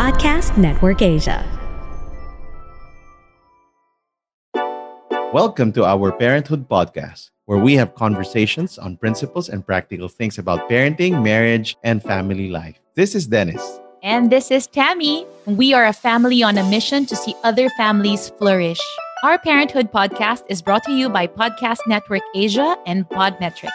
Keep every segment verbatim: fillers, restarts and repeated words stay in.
Podcast Network Asia. Welcome to our Parenthood Podcast, where we have conversations on principles and practical things about parenting, marriage, and family life. This is Dennis. And this is Tammy. We are a family on a mission to see other families flourish. Our Parenthood Podcast is brought to you by Podcast Network Asia and Podmetrics.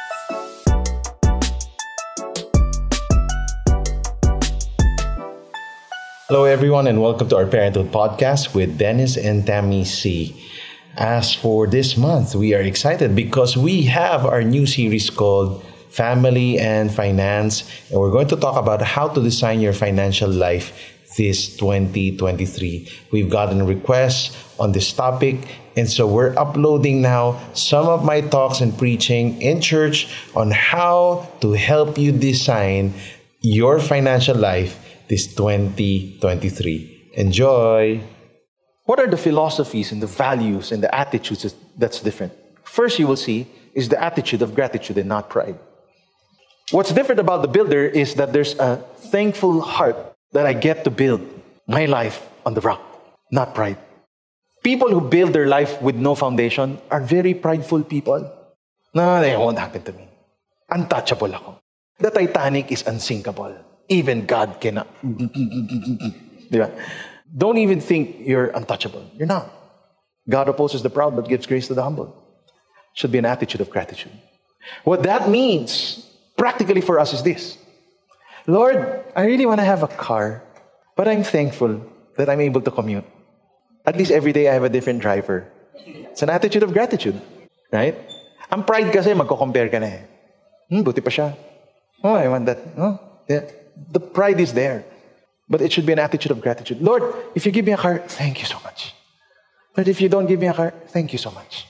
Hello, everyone, and welcome to our Parenthood Podcast with Dennis and Tammy C. As for this month, we are excited because we have our new series called Family and Finance, and we're going to talk about how to design your financial life this twenty twenty-three. We've gotten requests on this topic, and so we're uploading now some of my talks and preaching in church on how to help you design your financial life this twenty twenty-three. Enjoy! What are the philosophies and the values and the attitudes that's different? First, you will see is the attitude of gratitude and not pride. What's different about the builder is that there's a thankful heart that I get to build my life on the rock, not pride. People who build their life with no foundation are very prideful people. No, that won't happen to me. Untouchable ako. The Titanic is unsinkable. Even God cannot. Diba? Don't even think you're untouchable. You're not. God opposes the proud but gives grace to the humble. Should be an attitude of gratitude. What that means practically for us is this. Lord, I really want to have a car, but I'm thankful that I'm able to commute. At least every day I have a different driver. It's an attitude of gratitude. Right? Ang pride kasi, magko-compare ka na eh. Hmm, buti pa siya. Oh, I want that. Oh, yeah. The pride is there. But it should be an attitude of gratitude. Lord, if you give me a car, thank you so much. Lord, if you don't give me a car, thank you so much.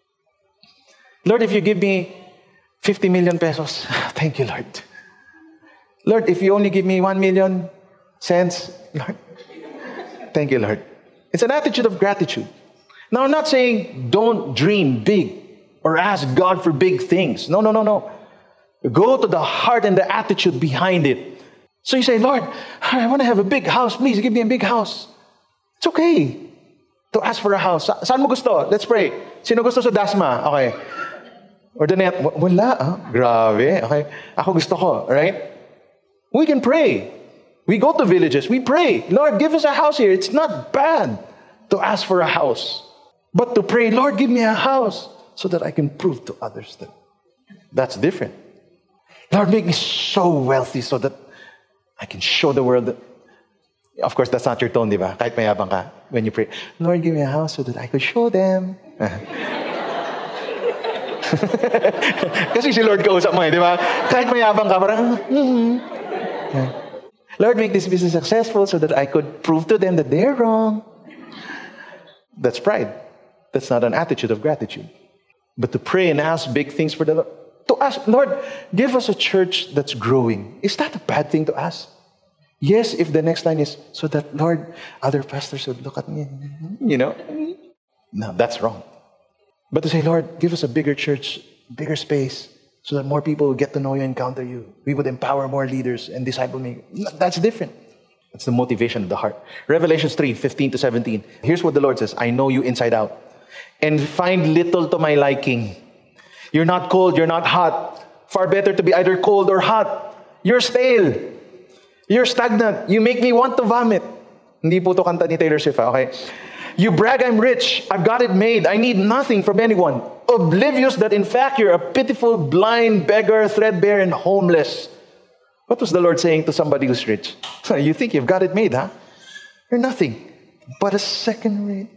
Lord, if you give me fifty million pesos, thank you, Lord. Lord, if you only give me one million cents, Lord, thank you, Lord. It's an attitude of gratitude. Now, I'm not saying don't dream big or ask God for big things. No, no, no, no. Go to the heart and the attitude behind it. So you say, Lord, I want to have a big house. Please give me a big house. It's okay to ask for a house. Sa- saan mo gusto? Let's pray. Sino gusto sa Dasma? Okay. Or the net? Wala. Ah, grabe. Okay. Ako gusto ko. Right? We can pray. We go to villages. We pray. Lord, give us a house here. It's not bad to ask for a house. But to pray, Lord, give me a house so that I can prove to others that that's different. Lord, make me so wealthy so that I can show the world that, of course, that's not your tone, di ba? Kahit mayabang ka, when you pray, Lord, give me a house so that I could show them. Kasi si Lord kausap mo eh, di ba? Kahit mayabang ka, parang, mm-hmm. Yeah. Lord, make this business successful so that I could prove to them that they're wrong. That's pride. That's not an attitude of gratitude. But to pray and ask big things for the Lord, to ask, Lord, give us a church that's growing. Is that a bad thing to ask? Yes, if the next line is, so that, Lord, other pastors would look at me, you know? No, that's wrong. But to say, Lord, give us a bigger church, bigger space, so that more people will get to know you and encounter you. We would empower more leaders and disciple me. That's different. That's the motivation of the heart. Revelations three, fifteen to seventeen. Here's what the Lord says. I know you inside out and find little to my liking. You're not cold, you're not hot. Far better to be either cold or hot. You're stale. You're stagnant. You make me want to vomit. Hindi po to kanta ni Taylor Swift, okay? You brag I'm rich. I've got it made. I need nothing from anyone. Oblivious that in fact you're a pitiful, blind, beggar, threadbare, and homeless. What was the Lord saying to somebody who's rich? You think you've got it made, huh? You're nothing but a second rate.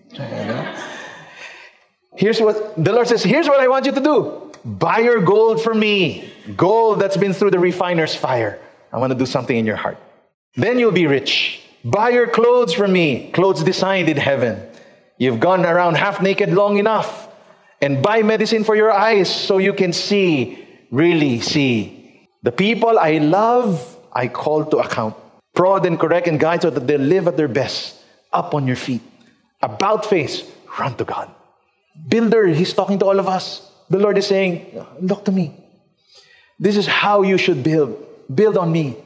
Here's what the Lord says, here's what I want you to do. Buy your gold from me. Gold that's been through the refiner's fire. I want to do something in your heart. Then you'll be rich. Buy your clothes from me. Clothes designed in heaven. You've gone around half naked long enough. And buy medicine for your eyes so you can see, really see. The people I love, I call to account. Prod and correct and guide so that they live at their best. Up on your feet. About face, run to God. Builder, He's talking to all of us. The Lord is saying, look to me. This is how you should build. Build on me.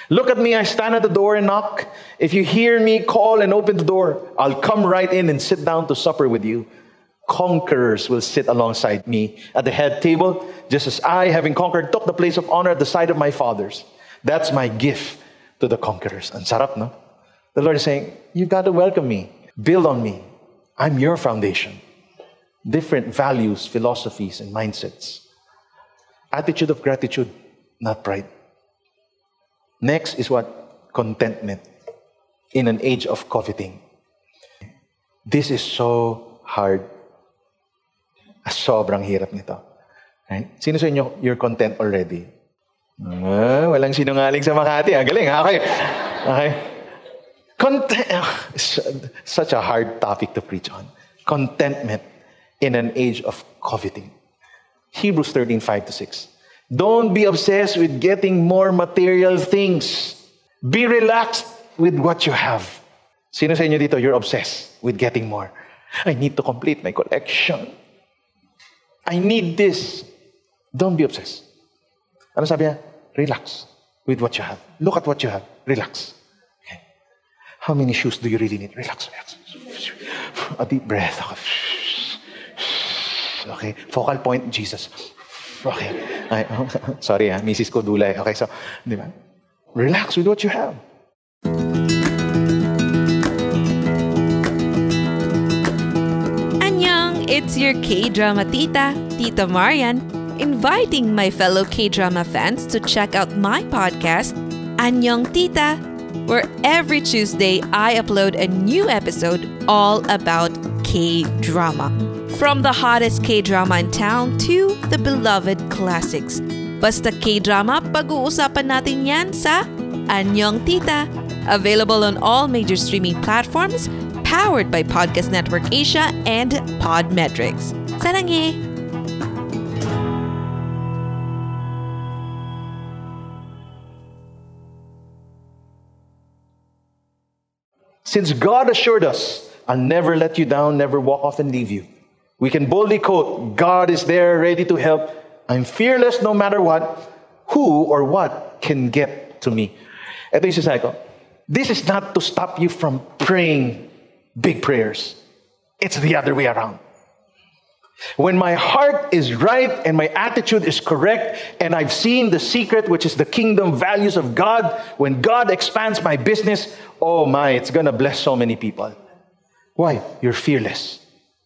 Look at me, I stand at the door and knock. If you hear me call and open the door, I'll come right in and sit down to supper with you. Conquerors will sit alongside me at the head table, just as I, having conquered, took the place of honor at the side of my fathers. That's my gift to the conquerors. Ang sarap, no? The Lord is saying, you've got to welcome me. Build on me. I'm your foundation. Different values, philosophies, and mindsets. Attitude of gratitude, not pride. Next is what? Contentment in an age of coveting. This is so hard. Sobrang hirap nito. Right? Sino sa inyo, you're content already? Uh, walang sinungaling sa Makati. Ah, galing. Okay. Okay. Content. Such a hard topic to preach on. Contentment in an age of coveting. Hebrews thirteen, five to six. Don't be obsessed with getting more material things. Be relaxed with what you have. Sino sa inyo dito, you're obsessed with getting more? I need to complete my collection. I need this. Don't be obsessed. Ano sabi niya? Relax with what you have. Look at what you have. Relax. Okay. How many shoes do you really need? Relax, relax. A deep breath. Okay. Focal point, Jesus. Okay. Ay, oh, sorry ah, Missus Kodulay. Okay, so, di ba? Relax with what you have. Annyeong, it's your K-drama tita, Tita Marian, inviting my fellow K-drama fans to check out my podcast, Annyeong Tita, where every Tuesday I upload a new episode all about K-drama. From the hottest K-drama in town to the beloved classics. Basta K-drama, pag-uusapan natin yan sa Annyeong Tita. Available on all major streaming platforms, powered by Podcast Network Asia and Podmetrics. Sarange! Since God assured us, I'll never let you down, never walk off and leave you, we can boldly quote, God is there ready to help. I'm fearless no matter what. Who or what can get to me? Ito yung sinasabi ko. This is not to stop you from praying big prayers. It's the other way around. When my heart is right and my attitude is correct and I've seen the secret, which is the kingdom values of God, when God expands my business, oh my, it's gonna bless so many people. Why? You're fearless.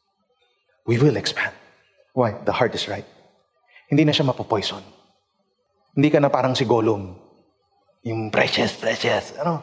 We will expand. Why? The heart is right. Hindi na siya mapopoison. Hindi ka na parang si Gollum. Yung precious, precious. Ano?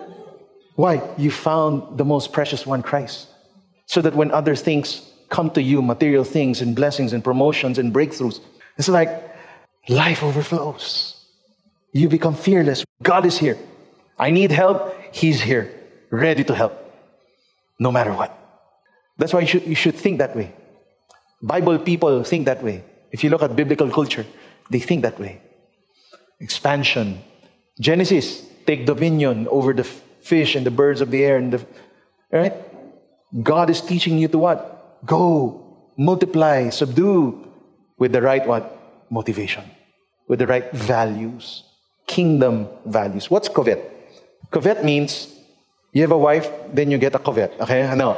Why? You found the most precious one, Christ. So that when other things come to you, material things and blessings and promotions and breakthroughs, it's like life overflows. You become fearless. God is here. I need help. He's here, ready to help, no matter what. That's why you should, you should think that way. Bible people think that way. If you look at biblical culture, they think that way. Expansion. Genesis, take dominion over the fish and the birds of the air. And the, right? God is teaching you to what? Go, multiply, subdue, with the right what? Motivation. With the right values. Kingdom values. What's covet? Covet means you have a wife, then you get a covet. Okay? No.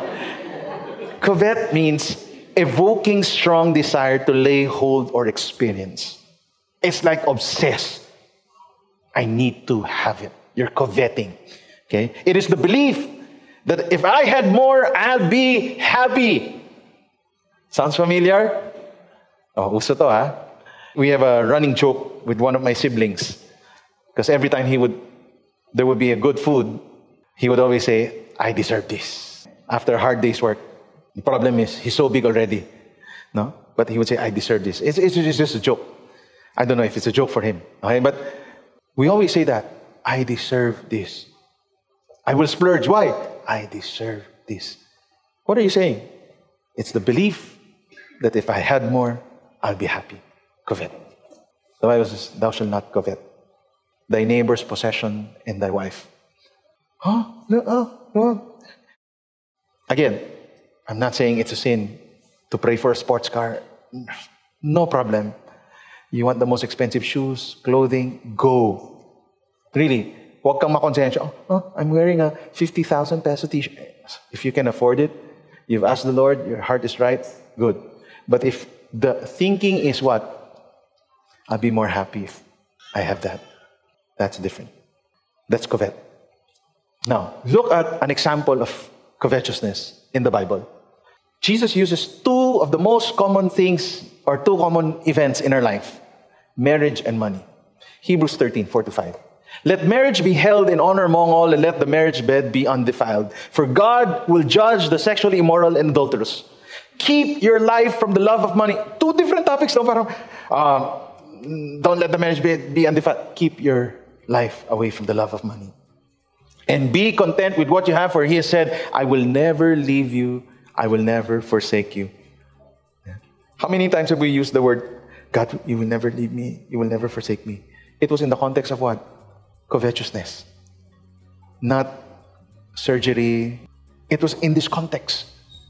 Covet means evoking strong desire to lay hold or experience. It's like obsessed. I need to have it. You're coveting. Okay? It is the belief that if I had more, I'll be happy. Sounds familiar? Oh, uso to, ha? We have a running joke with one of my siblings. Because every time he would, there would be a good food, he would always say, I deserve this. After a hard day's work. The problem is, he's so big already. No? But he would say, I deserve this. It's, it's, it's just a joke. I don't know if it's a joke for him. Okay? But we always say that. I deserve this. I will splurge. Why? I deserve this. What are you saying? It's the belief that if I had more, I'll be happy. Covet. The Bible says, thou shalt not covet thy neighbor's possession and thy wife. Huh? No, oh, no. Again, I'm not saying it's a sin to pray for a sports car. No problem. You want the most expensive shoes, clothing, go. Really, Huwag kang makonsensya, oh, oh, I'm wearing a fifty thousand peso t-shirt. If you can afford it, you've asked the Lord, your heart is right, good. But if the thinking is what? I'll be more happy if I have that. That's different. That's covet. Now, look at an example of covetousness in the Bible. Jesus uses two of the most common things or two common events in our life. Marriage and money. Hebrews thirteen, four to five. Let marriage be held in honor among all, and let the marriage bed be undefiled. For God will judge the sexually immoral and adulterous. Keep your life from the love of money. Two different topics. No? Parang, uh, don't let the marriage bed be undefiled. Keep your life away from the love of money. And be content with what you have, for He has said, I will never leave you. I will never forsake you. How many times have we used the word, God, you will never leave me. You will never forsake me. It was in the context of what? Covetousness. Not surgery. It was in this context.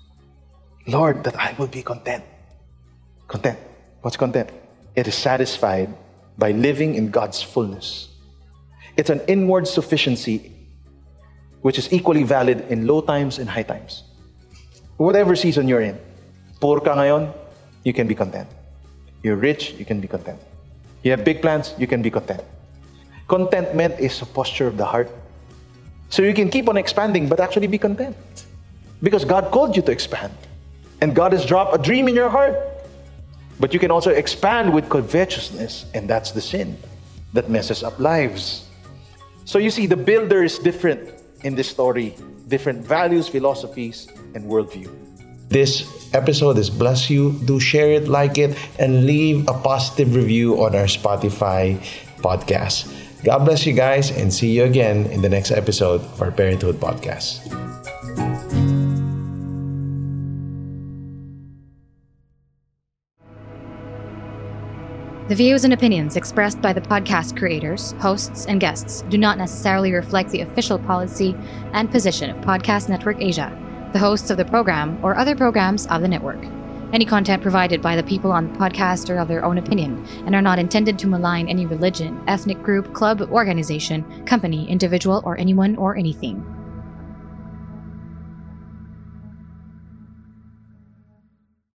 Lord, that I will be content. Content. What's content? It is satisfied by living in God's fullness. It's an inward sufficiency which is equally valid in low times and high times. Whatever season you're in, poor ka ngayon, you can be content. You're rich, you can be content. You have big plans, you can be content. Contentment is a posture of the heart. So you can keep on expanding, but actually be content. Because God called you to expand. And God has dropped a dream in your heart. But you can also expand with covetousness, and that's the sin that messes up lives. So you see, the builder is different in this story. Different values, philosophies, and worldview. This episode has blessed you. Do share it, like it, and leave a positive review on our Spotify podcast. God bless you guys, and see you again in the next episode of our Parenthood Podcast. The views and opinions expressed by the podcast creators, hosts, and guests do not necessarily reflect the official policy and position of Podcast Network Asia, the hosts of the program, or other programs of the network. Any content provided by the people on the podcast are of their own opinion and are not intended to malign any religion, ethnic group, club, organization, company, individual, or anyone or anything.